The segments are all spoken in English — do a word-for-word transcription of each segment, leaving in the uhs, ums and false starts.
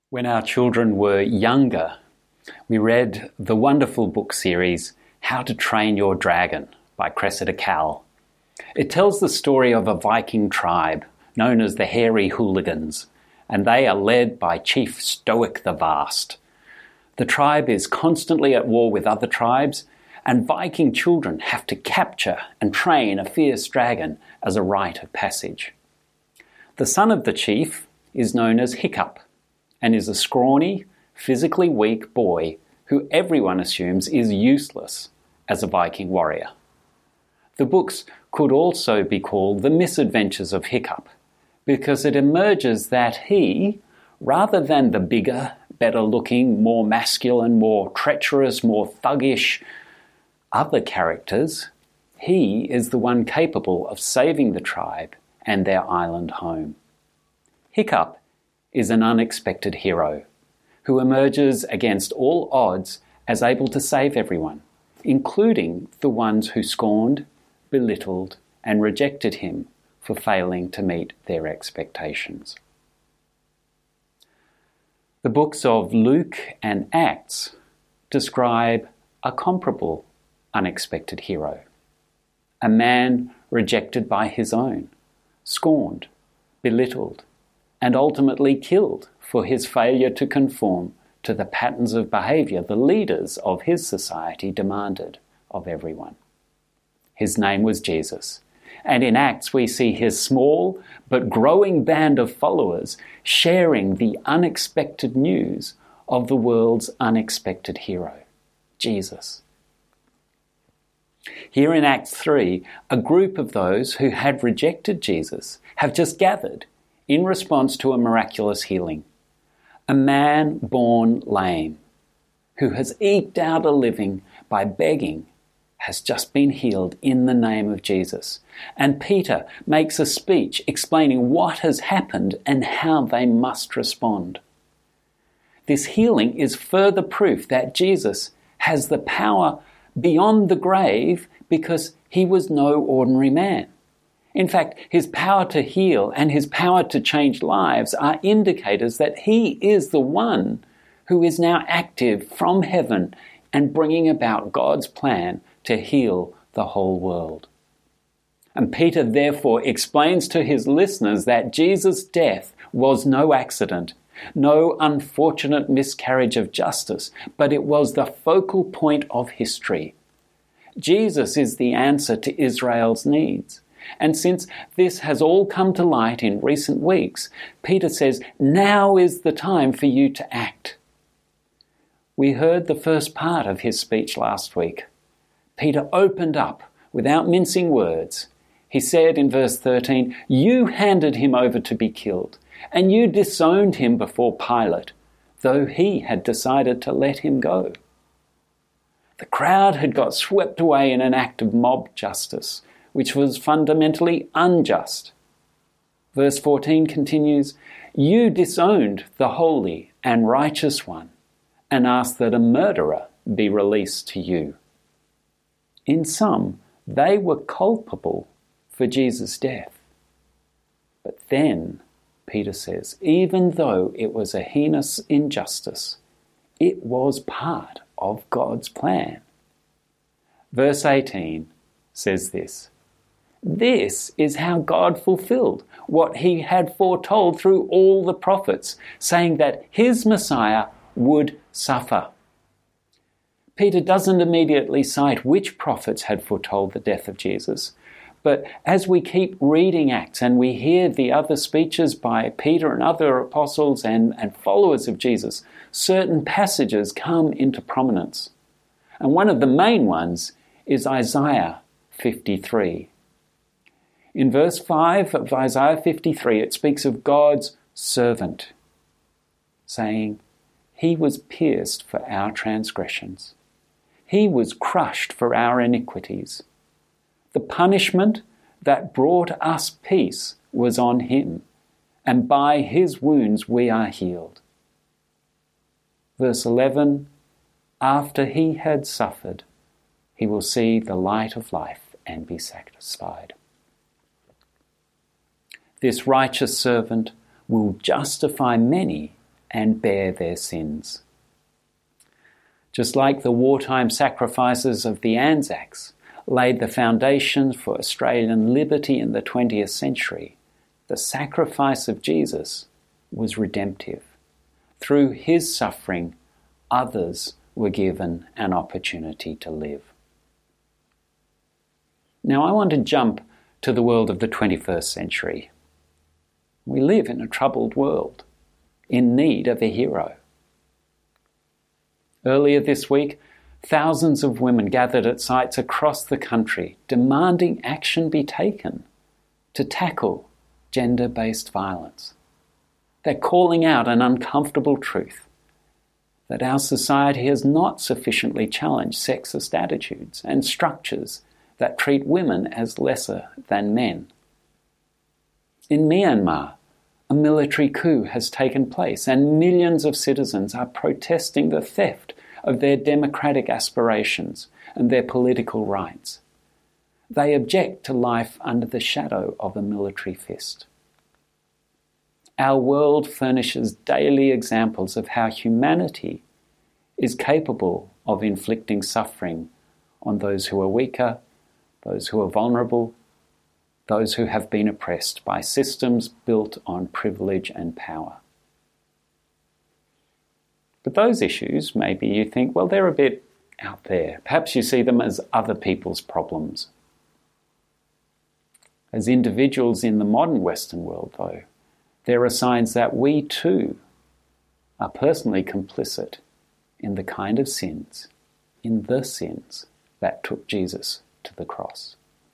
When our children were younger, we read the wonderful book series, How to Train Your Dragon by Cressida Cowell. It tells the story of a Viking tribe known as the Hairy Hooligans, and they are led by Chief Stoic the Vast. The tribe is constantly at war with other tribes, and Viking children have to capture and train a fierce dragon as a rite of passage. The son of the chief is known as Hiccup, and is a scrawny, physically weak boy who everyone assumes is useless as a Viking warrior. The books could also be called The Misadventures of Hiccup, because it emerges that he, rather than the bigger, better-looking, more masculine, more treacherous, more thuggish other characters, he is the one capable of saving the tribe and their island home. Hiccup is an unexpected hero who emerges against all odds as able to save everyone, including the ones who scorned, belittled, and rejected him for failing to meet their expectations. The books of Luke and Acts describe a comparable unexpected hero, a man rejected by his own, scorned, belittled, and ultimately killed for his failure to conform to the patterns of behaviour the leaders of his society demanded of everyone. His name was Jesus, and in Acts we see his small but growing band of followers sharing the unexpected news of the world's unexpected hero, Jesus. Here in Acts three, a group of those who had rejected Jesus have just gathered in response to a miraculous healing. A man born lame, who has eked out a living by begging, has just been healed in the name of Jesus. And Peter makes a speech explaining what has happened and how they must respond. This healing is further proof that Jesus has the power beyond the grave because he was no ordinary man. In fact, his power to heal and his power to change lives are indicators that he is the one who is now active from heaven and bringing about God's plan to heal the whole world. And Peter therefore explains to his listeners that Jesus' death was no accident, no unfortunate miscarriage of justice, but it was the focal point of history. Jesus is the answer to Israel's needs. And since this has all come to light in recent weeks, Peter says, now is the time for you to act. We heard the first part of his speech last week. Peter opened up without mincing words. He said in verse thirteen, you handed him over to be killed, and you disowned him before Pilate, though he had decided to let him go. The crowd had got swept away in an act of mob justice, which was fundamentally unjust. Verse fourteen continues, you disowned the holy and righteous one and asked that a murderer be released to you. In sum, they were culpable for Jesus' death. But then, Peter says, even though it was a heinous injustice, it was part of God's plan. Verse eighteen says this, this is how God fulfilled what he had foretold through all the prophets, saying that his Messiah would suffer. Peter doesn't immediately cite which prophets had foretold the death of Jesus, but as we keep reading Acts and we hear the other speeches by Peter and other apostles and, and followers of Jesus, certain passages come into prominence. And one of the main ones is Isaiah fifty-three. In verse five of Isaiah fifty-three, it speaks of God's servant, saying, he was pierced for our transgressions. He was crushed for our iniquities. The punishment that brought us peace was on him, and by his wounds we are healed. Verse eleven, after he had suffered, he will see the light of life and be satisfied. This righteous servant will justify many and bear their sins. Just like the wartime sacrifices of the Anzacs laid the foundations for Australian liberty in the twentieth century, the sacrifice of Jesus was redemptive. Through his suffering, others were given an opportunity to live. Now I want to jump to the world of the twenty-first century. We live in a troubled world, in need of a hero. Earlier this week, thousands of women gathered at sites across the country demanding action be taken to tackle gender-based violence. They're calling out an uncomfortable truth that our society has not sufficiently challenged sexist attitudes and structures that treat women as lesser than men. In Myanmar, a military coup has taken place and millions of citizens are protesting the theft of their democratic aspirations and their political rights. They object to life under the shadow of a military fist. Our world furnishes daily examples of how humanity is capable of inflicting suffering on those who are weaker, those who are vulnerable, those who have been oppressed by systems built on privilege and power. But those issues, maybe you think, well, they're a bit out there. Perhaps you see them as other people's problems. As individuals in the modern Western world, though, there are signs that we too are personally complicit in the kind of sins, in the sins that took Jesus to the cross.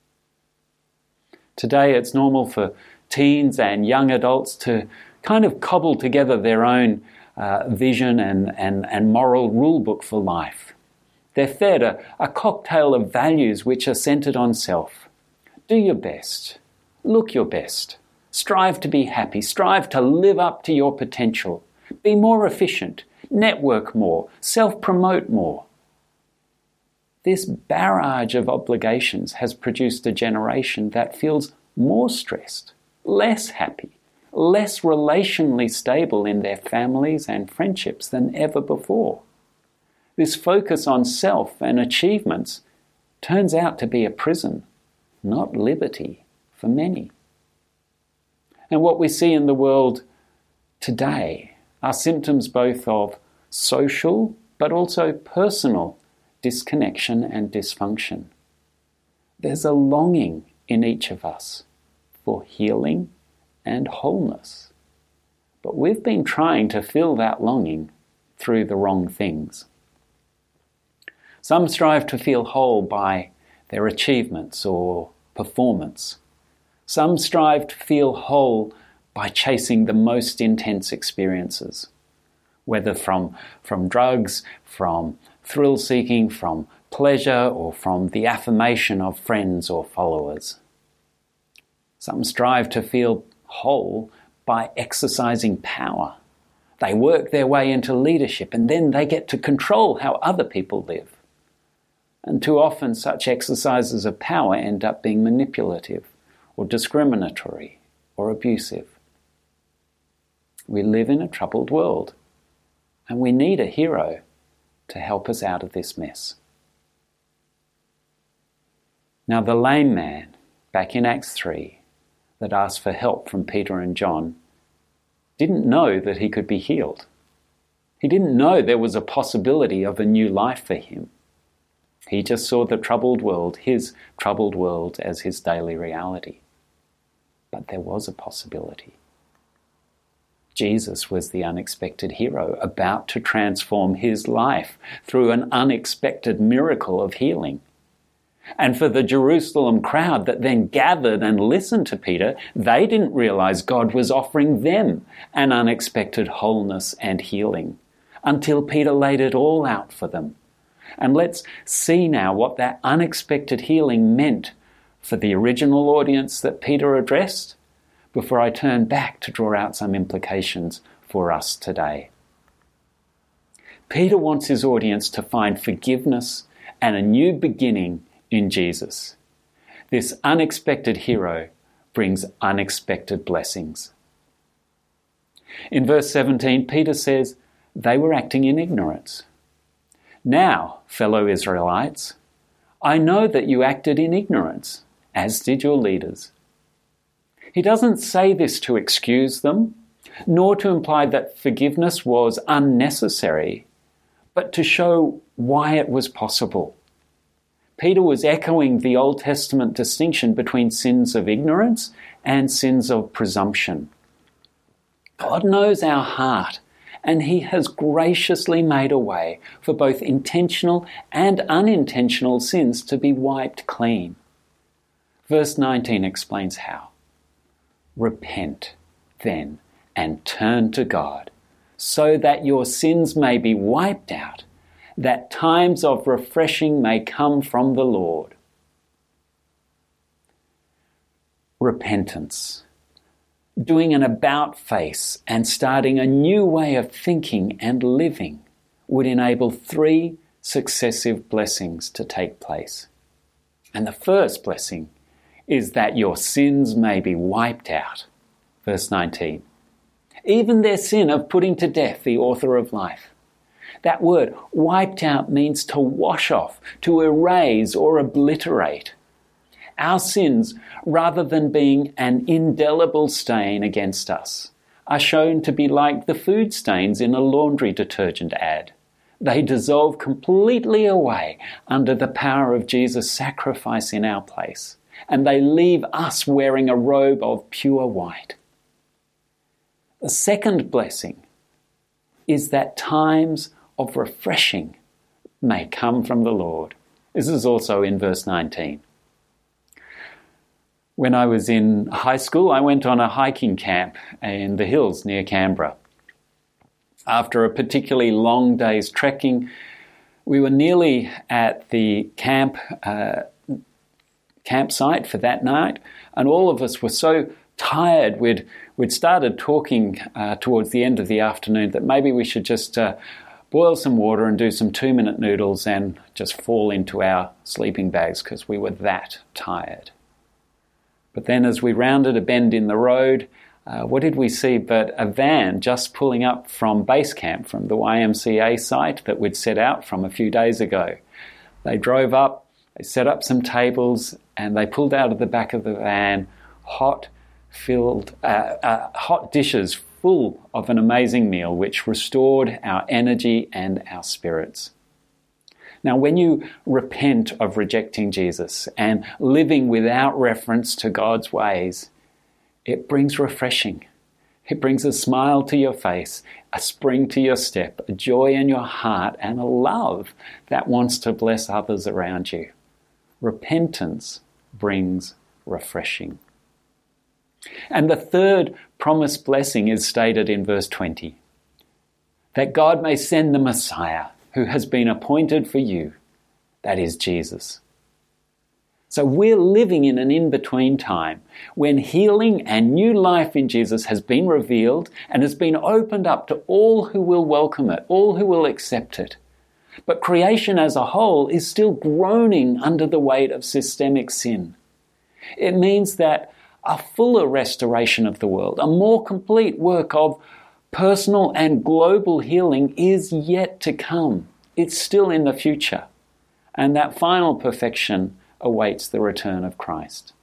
Today it's normal for teens and young adults to kind of cobble together their own uh, vision and, and, and moral rule book for life. They're fed a, a cocktail of values which are centered on self. Do your best. Look your best. Strive to be happy. Strive to live up to your potential. Be more efficient. Network more. Self-promote more. This barrage of obligations has produced a generation that feels more stressed, less happy, less relationally stable in their families and friendships than ever before. This focus on self and achievements turns out to be a prison, not liberty, for many. And what we see in the world today are symptoms both of social but also personal disconnection and dysfunction. There's a longing in each of us for healing and wholeness. But we've been trying to fill that longing through the wrong things. Some strive to feel whole by their achievements or performance. Some strive to feel whole by chasing the most intense experiences, whether from, from drugs, from thrill-seeking, from pleasure, or from the affirmation of friends or followers. Some strive to feel whole by exercising power. They work their way into leadership and then they get to control how other people live. And too often such exercises of power end up being manipulative or discriminatory or abusive. We live in a troubled world and we need a hero to help us out of this mess. Now the lame man, back in Acts three, that asked for help from Peter and John, didn't know that he could be healed. He didn't know there was a possibility of a new life for him. He just saw the troubled world, his troubled world, as his daily reality. But there was a possibility. Jesus was the unexpected hero about to transform his life through an unexpected miracle of healing. And for the Jerusalem crowd that then gathered and listened to Peter, they didn't realize God was offering them an unexpected wholeness and healing until Peter laid it all out for them. And let's see now what that unexpected healing meant for the original audience that Peter addressed, before I turn back to draw out some implications for us today. Peter wants his audience to find forgiveness and a new beginning in Jesus. This unexpected hero brings unexpected blessings. In verse seventeen, Peter says they were acting in ignorance. Now, fellow Israelites, I know that you acted in ignorance, as did your leaders. He doesn't say this to excuse them, nor to imply that forgiveness was unnecessary, but to show why it was possible. Peter was echoing the Old Testament distinction between sins of ignorance and sins of presumption. God knows our heart, and he has graciously made a way for both intentional and unintentional sins to be wiped clean. Verse nineteen explains how. Repent, then, and turn to God, so that your sins may be wiped out, that times of refreshing may come from the Lord. Repentance. Doing an about face and starting a new way of thinking and living would enable three successive blessings to take place. And the first blessing is that your sins may be wiped out. Verse nineteen. Even their sin of putting to death the author of life. That word, wiped out, means to wash off, to erase or obliterate. Our sins, rather than being an indelible stain against us, are shown to be like the food stains in a laundry detergent ad. They dissolve completely away under the power of Jesus' sacrifice in our place, and they leave us wearing a robe of pure white. The second blessing is that times of refreshing may come from the Lord. This is also in verse nineteen. When I was in high school, I went on a hiking camp in the hills near Canberra. After a particularly long day's trekking, we were nearly at the camp uh, campsite for that night, and all of us were so tired. We'd, we'd started talking uh, towards the end of the afternoon that maybe we should just uh, boil some water and do some two-minute noodles and just fall into our sleeping bags because we were that tired. But then as we rounded a bend in the road, uh, what did we see but a van just pulling up from base camp, from the Y M C A site that we'd set out from a few days ago. They drove up, they set up some tables, and they pulled out of the back of the van hot filled, uh, uh, hot dishes full of an amazing meal which restored our energy and our spirits. Now, when you repent of rejecting Jesus and living without reference to God's ways, it brings refreshing. It brings a smile to your face, a spring to your step, a joy in your heart, and a love that wants to bless others around you. Repentance brings refreshing. And the third promised blessing is stated in verse twenty, that God may send the Messiah who has been appointed for you, that is Jesus. So we're living in an in-between time when healing and new life in Jesus has been revealed and has been opened up to all who will welcome it, all who will accept it. But creation as a whole is still groaning under the weight of systemic sin. It means that a fuller restoration of the world, a more complete work of personal and global healing is yet to come. It's still in the future. And that final perfection awaits the return of Christ.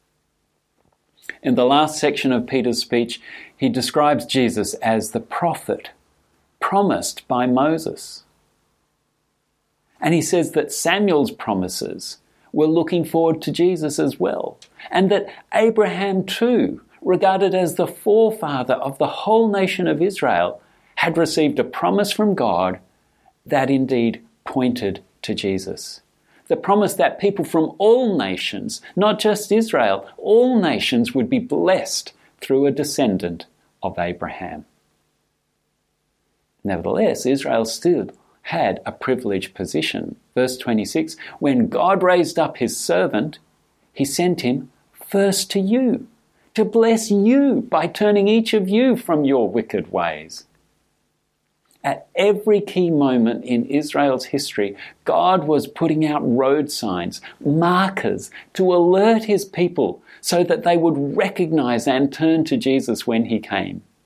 In the last section of Peter's speech, he describes Jesus as the prophet promised by Moses. And he says that Samuel's promises were looking forward to Jesus as well, and that Abraham too, regarded as the forefather of the whole nation of Israel, had received a promise from God that indeed pointed to Jesus. The promise that people from all nations, not just Israel, all nations would be blessed through a descendant of Abraham. Nevertheless, Israel still had a privileged position. Verse twenty-six, when God raised up his servant, he sent him first to you, to bless you by turning each of you from your wicked ways. At every key moment in Israel's history, God was putting out road signs, markers, to alert his people so that they would recognize and turn to Jesus when he came.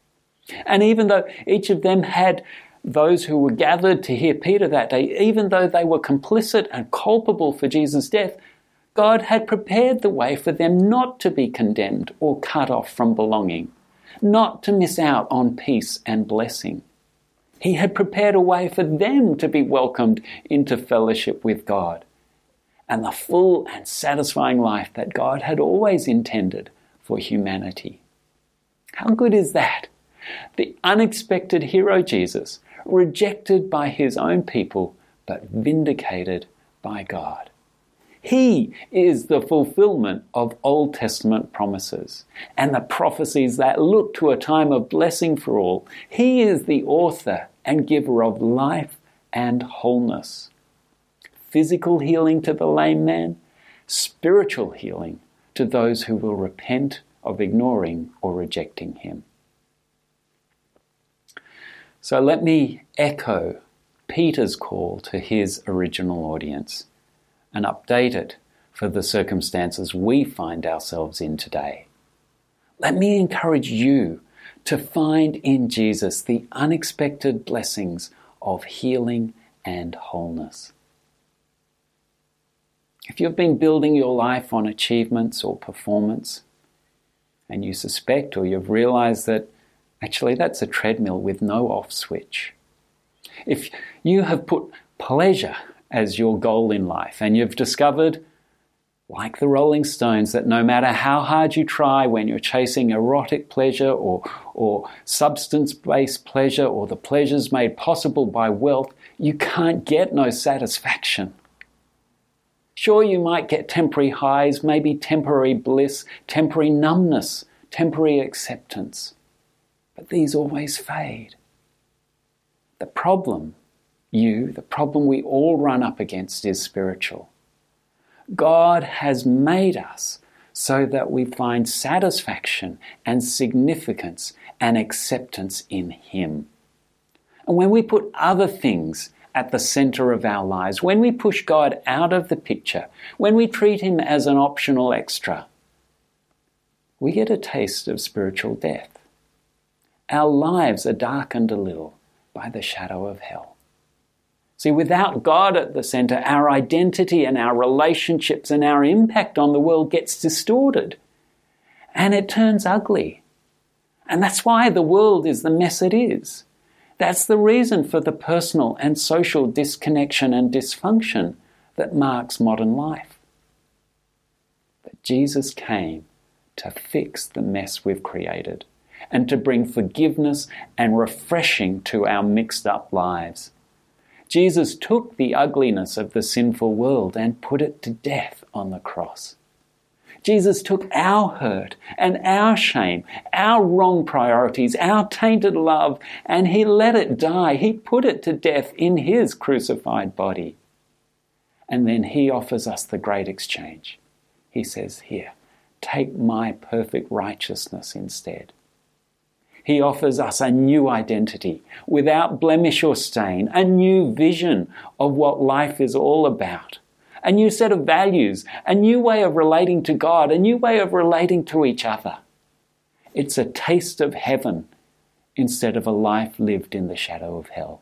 And even though each of them had those who were gathered to hear Peter that day, even though they were complicit and culpable for Jesus' death, God had prepared the way for them not to be condemned or cut off from belonging, not to miss out on peace and blessing. He had prepared a way for them to be welcomed into fellowship with God and the full and satisfying life that God had always intended for humanity. How good is that? The unexpected hero Jesus, rejected by his own people, but vindicated by God. He is the fulfillment of Old Testament promises and the prophecies that look to a time of blessing for all. He is the author and giver of life and wholeness. Physical healing to the lame man, spiritual healing to those who will repent of ignoring or rejecting him. So let me echo Peter's call to his original audience and update it for the circumstances we find ourselves in today. Let me encourage you to find in Jesus the unexpected blessings of healing and wholeness. If you've been building your life on achievements or performance, and you suspect or you've realized that actually that's a treadmill with no off switch. If you have put pleasure as your goal in life and you've discovered, like the Rolling Stones, that no matter how hard you try when you're chasing erotic pleasure or, or substance-based pleasure or the pleasures made possible by wealth, you can't get no satisfaction. Sure, you might get temporary highs, maybe temporary bliss, temporary numbness, temporary acceptance. But these always fade. The problem, you, the problem we all run up against is spiritual. God has made us so that we find satisfaction and significance and acceptance in Him. And when we put other things at the center of our lives, when we push God out of the picture, when we treat Him as an optional extra, we get a taste of spiritual death. Our lives are darkened a little by the shadow of hell. See, without God at the center, our identity and our relationships and our impact on the world gets distorted. And it turns ugly. And that's why the world is the mess it is. That's the reason for the personal and social disconnection and dysfunction that marks modern life. But Jesus came to fix the mess we've created and to bring forgiveness and refreshing to our mixed up lives. Jesus took the ugliness of the sinful world and put it to death on the cross. Jesus took our hurt and our shame, our wrong priorities, our tainted love, and He let it die. He put it to death in His crucified body. And then He offers us the great exchange. He says, here, take my perfect righteousness instead. He offers us a new identity, without blemish or stain, a new vision of what life is all about, a new set of values, a new way of relating to God, a new way of relating to each other. It's a taste of heaven instead of a life lived in the shadow of hell.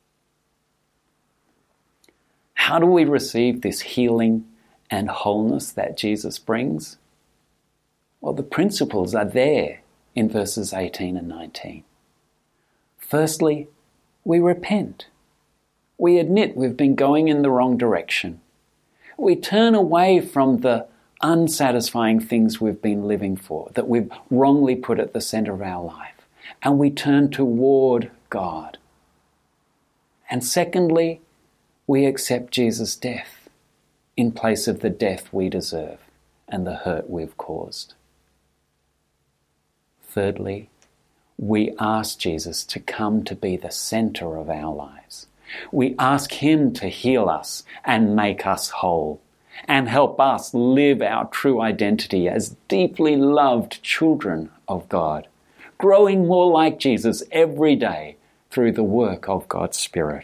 How do we receive this healing and wholeness that Jesus brings? Well, the principles are there in verses eighteen and nineteen. Firstly, we repent. We admit we've been going in the wrong direction. We turn away from the unsatisfying things we've been living for, that we've wrongly put at the center of our life, and we turn toward God. And secondly, we accept Jesus' death in place of the death we deserve and the hurt we've caused. Thirdly, we ask Jesus to come to be the center of our lives. We ask Him to heal us and make us whole and help us live our true identity as deeply loved children of God, growing more like Jesus every day through the work of God's Spirit.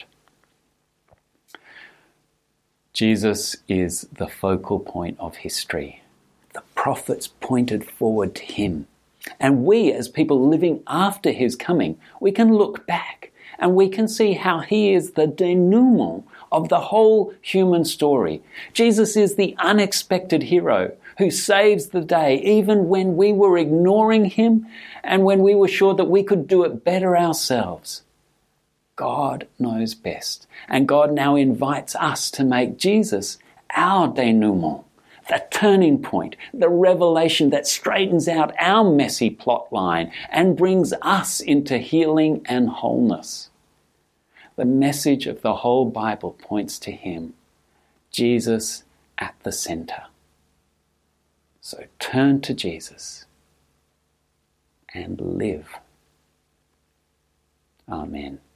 Jesus is the focal point of history. The prophets pointed forward to Him. And we, as people living after his coming, we can look back and we can see how he is the denouement of the whole human story. Jesus is the unexpected hero who saves the day even when we were ignoring him and when we were sure that we could do it better ourselves. God knows best, and God now invites us to make Jesus our denouement, the turning point, the revelation that straightens out our messy plot line and brings us into healing and wholeness. The message of the whole Bible points to him, Jesus at the center. So turn to Jesus and live. Amen.